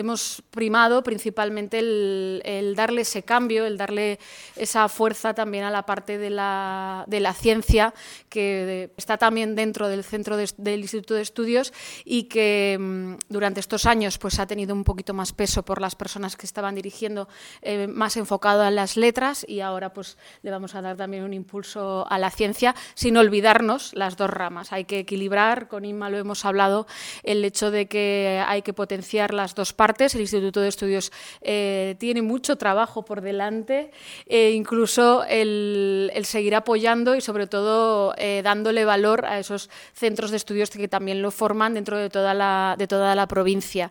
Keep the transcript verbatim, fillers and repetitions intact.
Hemos primado principalmente el, el darle ese cambio, el darle esa fuerza también a la parte de la, de la ciencia, que está también dentro del centro de, del Instituto de Estudios y que mmm, durante estos años pues, ha tenido un poquito más peso por las personas que estaban dirigiendo, eh, más enfocado a las letras, y ahora pues, le vamos a dar también un impulso a la ciencia, sin olvidarnos las dos ramas. Hay que equilibrar, con Inma lo hemos hablado, el hecho de que hay que potenciar las dos partes. El Instituto de Estudios eh, tiene mucho trabajo por delante, e incluso el, el seguir apoyando y sobre todo eh, dándole valor a esos centros de estudios que también lo forman dentro de toda la, de toda la provincia.